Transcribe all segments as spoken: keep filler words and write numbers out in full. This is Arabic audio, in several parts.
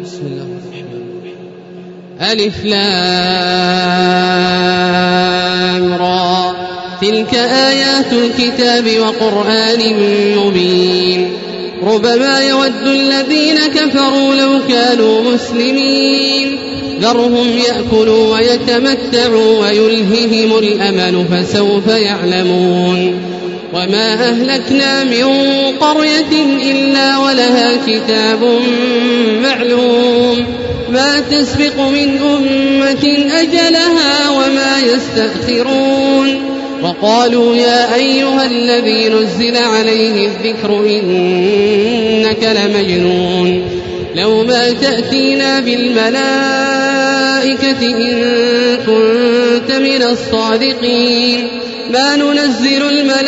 بسم الله الرحمن الرحيم. ألف لام را تلك آيات الكتاب وقرآن مبين ربما يود الذين كفروا لو كانوا مسلمين ذرهم يأكلوا ويتمتعوا ويلههم الأمل فسوف يعلمون وما أهلكنا من قرية إلا ولها كتاب معلوم ما تسبق من أمة أجلها وما يستأخرون وقالوا يا أيها الذي نزل عليه الذكر إنك لمجنون لو ما تأتينا بالملائكة إن كنت من الصادقين ما ننزل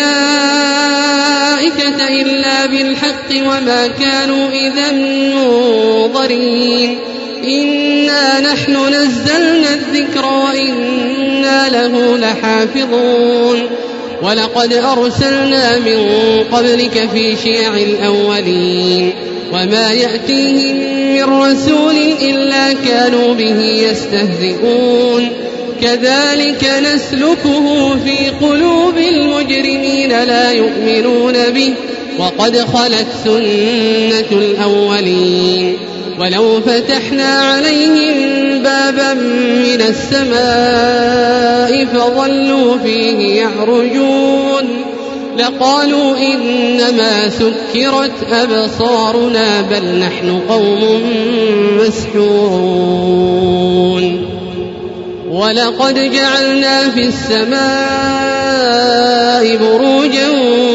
الملائكة إلا بالحق وما كانوا إذا منظرين إنا نحن نزلنا الذكر وإنا له لحافظون ولقد أرسلنا من قبلك في شيع الأولين وما يأتيهم من رسول إلا كانوا به يستهزئون كذلك نسلكه في قلوب المجرمين لا يؤمنون به وقد خلت سنة الأولين ولو فتحنا عليهم بابا من السماء فظلوا فيه يعرجون لقالوا إنما سكرت أبصارنا بل نحن قوم مسحورون ولقد جعلنا في السماء بروجا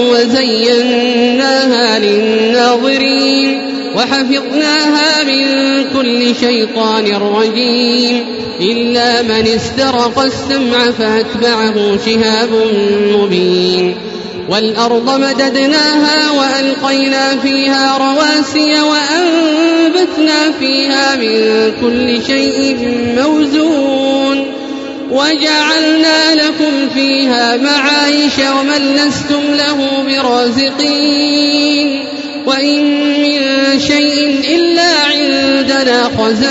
وزيناها للناظرين وحفظناها من كل شيطان رجيم إلا من استرق السمع فأتبعه شهاب مبين والأرض مددناها وألقينا فيها رواسي وأنبتنا فيها من كل شيء موزون وجعلنا لكم فيها معايش ومن لستم له برازقين وإن من شيء إلا عندنا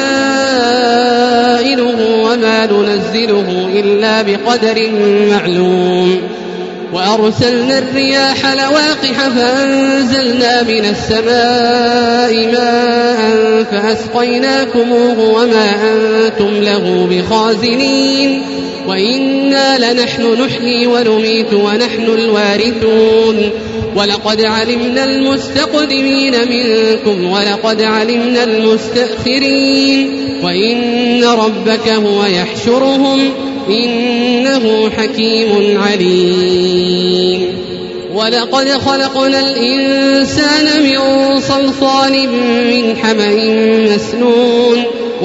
خزائنه وما ننزله إلا بقدر معلوم وأرسلنا الرياح لواقح فأنزلنا من السماء ماء فأسقيناكموه وما أنتم له بخازنين وإنا لنحن نحيي ونميت ونحن الوارثون ولقد علمنا المستقدمين منكم ولقد علمنا المستأخرين وإن ربك هو يحشرهم إنه حكيم عليم ولقد خلقنا الإنسان من صلصال من حمأ مسنون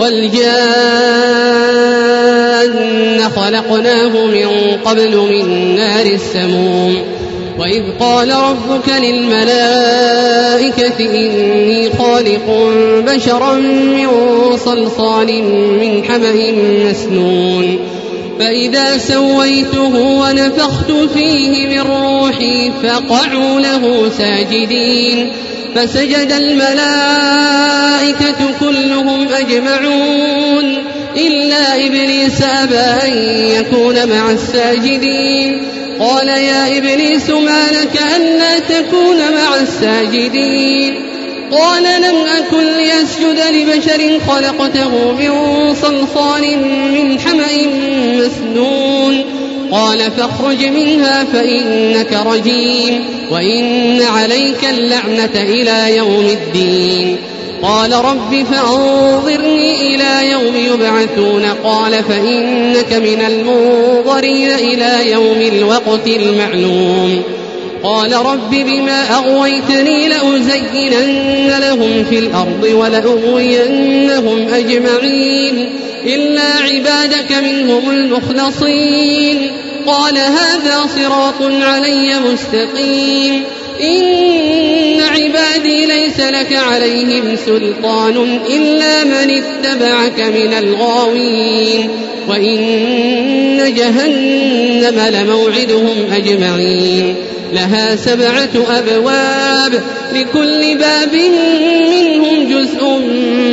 والجان خلقناه من قبل من نار السموم وإذ قال ربك للملائكة إني خالق بشرا من صلصال من حمأ مسنون فإذا سويته ونفخت فيه من روحي فقعوا له ساجدين فسجد الملائكة كلهم أجمعون إلا إبليس أبى أن يكون مع الساجدين قال يا إبليس ما لك ألا تكون مع الساجدين قال لم أكن لأسجد لبشر خلقته من صلصال من حمأ مسنون قال فاخرج منها فإنك رجيم وإن عليك اللعنة إلى يوم الدين قال رب فأنظرني إلى يوم يبعثون قال فإنك من المنظرين إلى يوم الوقت المعلوم قال رب بما أغويتني لأزينن لهم في الأرض ولأغوينهم أجمعين إلا عبادك منهم المخلصين قال هذا صراط علي مستقيم إن عبادي ليس لك عليهم سلطان إلا من اتبعك من الغاوين وإن جهنم لموعدهم أجمعين لها سبعة أبواب لكل باب منهم جزء مقسوم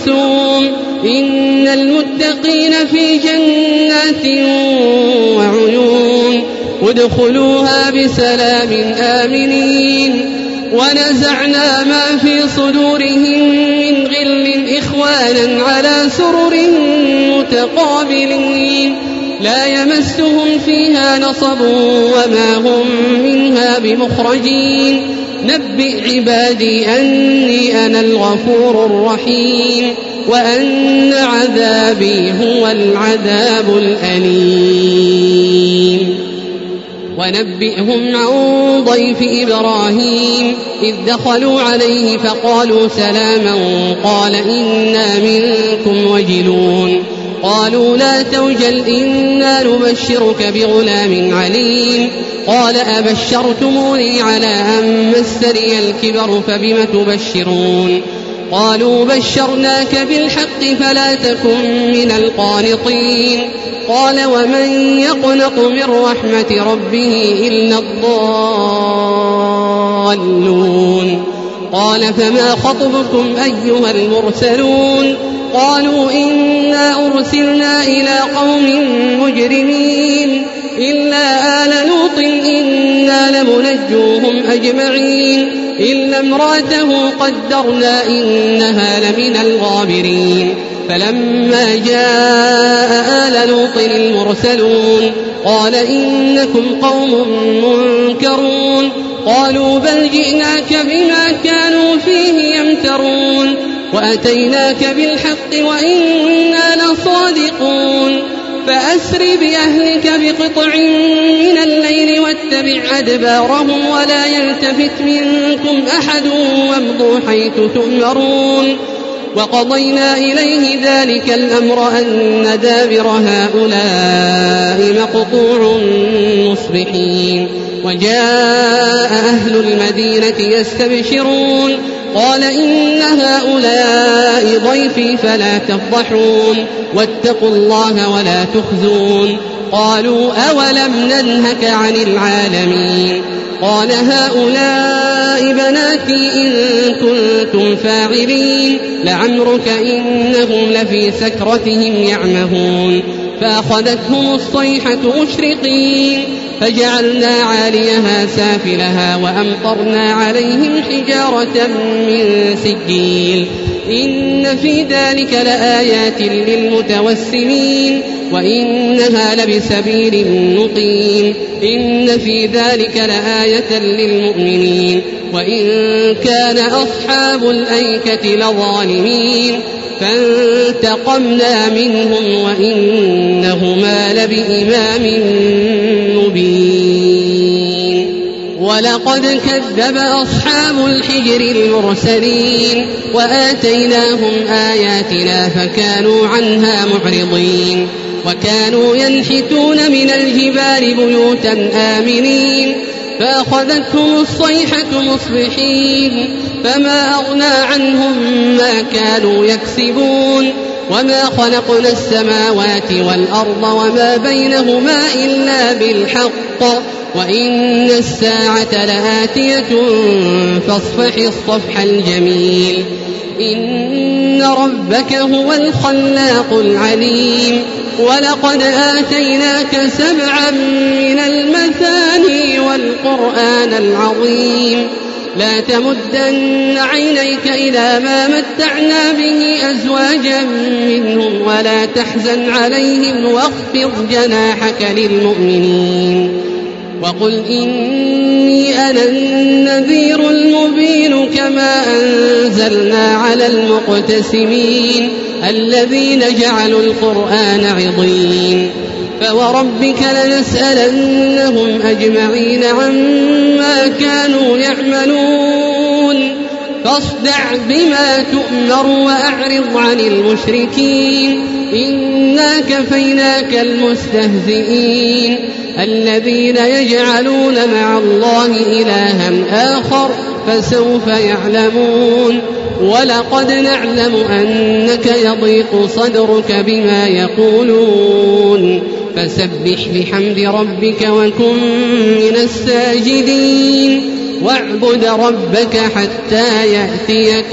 معصوم إن المتقين في جنات وعيون ادخلوها بسلام آمنين ونزعنا ما في صدورهم من غل إخوانا على سرر متقابلين لا يمسهم فيها نصب وما هم منها بمخرجين نبئ عبادي أني أنا الغفور الرحيم وأن عذابي هو العذاب الأليم ونبئهم عن ضيف إبراهيم إذ دخلوا عليه فقالوا سلاما قال إنا منكم وجلون قالوا لا توجل إنا نبشرك بغلام عليم قال أبشرتموني على أن مسني الكبر فبم تبشرون قالوا بشرناك بالحق فلا تكن من القانطين قال ومن يقنط من رحمة ربه إلا الضالون قال فما خطبكم أيها المرسلون قالوا إنا أرسلنا إلى قوم مجرمين إلا آل لوط إنا لمنجوهم أجمعين إلا امرأته قدرنا إنها لمن الغابرين فلما جاء آل لوط المرسلون قال إنكم قوم منكرون قالوا بل جئناك بما كانوا فيه يمترون وأتيناك بالحق وإنا لصادقون فأسر بأهلك بقطع من الليل واتبع أدبارهم ولا يلتفت منكم أحد وامضوا حيث تؤمرون وقضينا إليه ذلك الأمر أن دابر هؤلاء مقطوع مصبحين وجاء أهل المدينة يستبشرون قال إن هؤلاء ضيفي فلا تفضحون واتقوا الله ولا تخزون قالوا أولم ننهك عن العالمين قال هؤلاء بناتي إن كنتم فاعلين لعمرك إنهم لفي سكرتهم يعمهون فأخذتهم الصيحة مشرقين فجعلنا عاليها سافلها وأمطرنا عليهم حجارة من سجيل إن في ذلك لآيات للمتوسمين وإنها لبسبيل مقيم إن في ذلك لآية للمؤمنين وإن كان أصحاب الأيكة لظالمين فانتقمنا منهم وإنهما لبإمام مبين ولقد كذب أصحاب الحجر المرسلين وآتيناهم آياتنا فكانوا عنها معرضين وكانوا ينحتون من الجبال بيوتا آمنين فأخذتهم الصيحة مصبحين فما أغنى عنهم ما كانوا يكسبون وما خلقنا السماوات والأرض وما بينهما إلا بالحق وإن الساعة لآتية فاصفح الصفح الجميل إن ربك هو الخلاق العليم ولقد آتيناك سبعا من المثاني والقرآن العظيم لا تمدن عينيك إلى ما متعنا به أزواجا منهم ولا تحزن عليهم واخفض جناحك للمؤمنين وقل إني أنا النذير المبين كما أنزلنا على المقتسمين الذين جعلوا القرآن عضين فوربك لنسألنهم أجمعين عما كانوا يعملون فاصدع بما تؤمر وأعرض عن المشركين إنا كفيناك المستهزئين الذين يجعلون مع الله إلها آخر فسوف يعلمون ولقد نعلم أنك يضيق صدرك بما يقولون فسبح بحمد ربك وكن من الساجدين واعبد ربك حتى يأتيك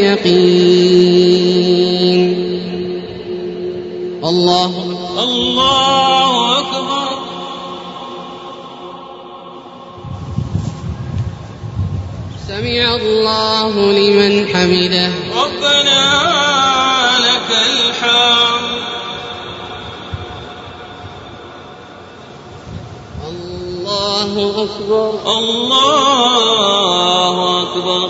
اليقين. الله الله أكبر. سمع الله لمن حمده. ربنا لك الحمد. الله أكبر. الله أكبر.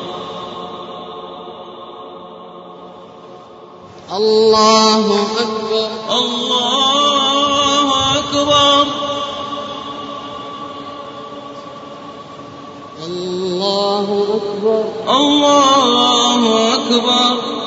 الله أكبر. الله أكبر. الله أكبر. الله أكبر.